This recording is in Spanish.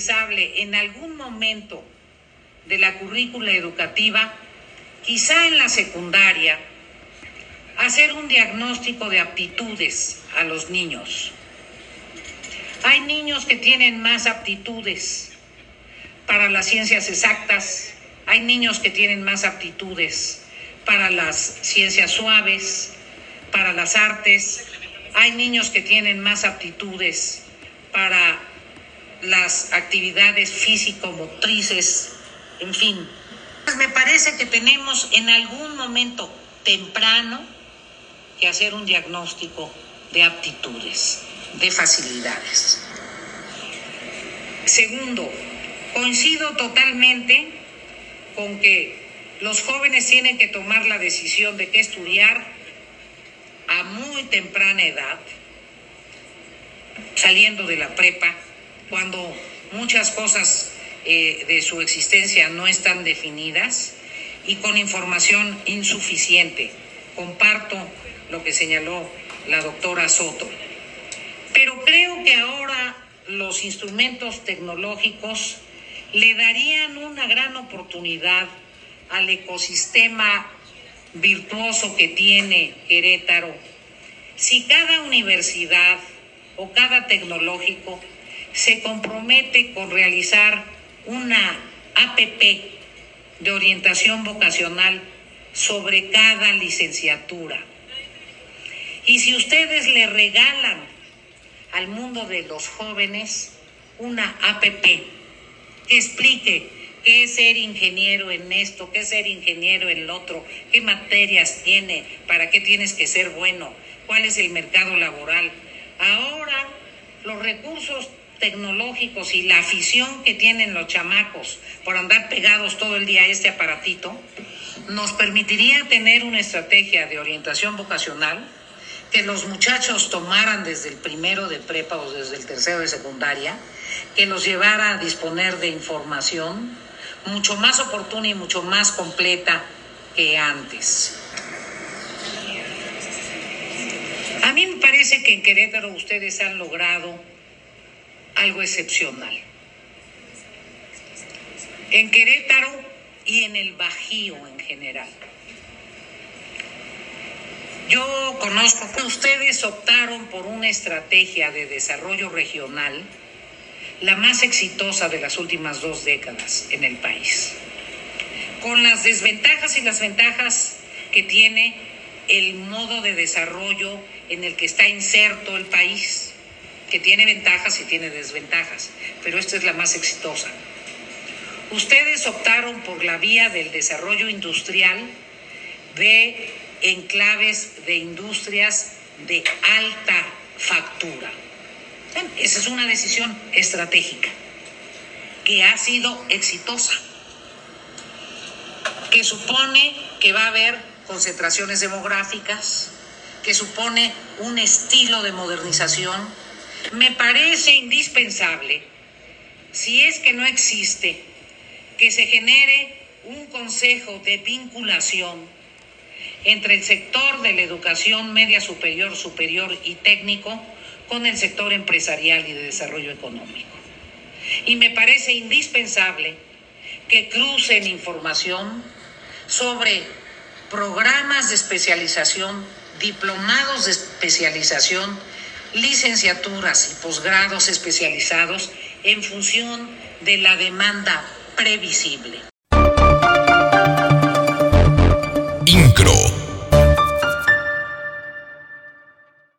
indispensable en algún momento de la currícula educativa, quizá en la secundaria, hacer un diagnóstico de aptitudes a los niños. Hay niños que tienen más aptitudes para las ciencias exactas, hay niños que tienen más aptitudes para las ciencias suaves, para las artes, hay niños que tienen más aptitudes para las actividades físico-motrices, en fin. Pues me parece que tenemos en algún momento temprano que hacer un diagnóstico de aptitudes, de facilidades. Segundo, coincido totalmente con que los jóvenes tienen que tomar la decisión de qué estudiar a muy temprana edad, saliendo de la prepa, cuando muchas cosas de su existencia no están definidas y con información insuficiente. Comparto lo que señaló la doctora Soto. Pero creo que ahora los instrumentos tecnológicos le darían una gran oportunidad al ecosistema virtuoso que tiene Querétaro si cada universidad o cada tecnológico se compromete con realizar una APP de orientación vocacional sobre cada licenciatura. Y si ustedes le regalan al mundo de los jóvenes una APP que explique qué es ser ingeniero en esto, qué es ser ingeniero en lo otro, qué materias tiene, para qué tienes que ser bueno, cuál es el mercado laboral. Ahora los recursos tecnológicos y la afición que tienen los chamacos por andar pegados todo el día a este aparatito nos permitiría tener una estrategia de orientación vocacional que los muchachos tomaran desde el primero de prepa o desde el tercero de secundaria, que los llevara a disponer de información mucho más oportuna y mucho más completa que antes. A mí me parece que en Querétaro ustedes han logrado algo excepcional. En Querétaro y en el Bajío en general. Yo conozco que ustedes optaron por una estrategia de desarrollo regional, la más exitosa de las últimas 2 décadas en el país, con las desventajas y las ventajas que tiene el modo de desarrollo en el que está inserto el país, que tiene ventajas y tiene desventajas, pero esta es la más exitosa. Ustedes optaron por la vía del desarrollo industrial de enclaves de industrias de alta factura. Esa es una decisión estratégica que ha sido exitosa, que supone que va a haber concentraciones demográficas, que supone un estilo de modernización. Me parece indispensable, si es que no existe, que se genere un consejo de vinculación entre el sector de la educación media superior, superior y técnico con el sector empresarial y de desarrollo económico. Y me parece indispensable que crucen información sobre programas de especialización, diplomados de especialización, licenciaturas y posgrados especializados en función de la demanda previsible.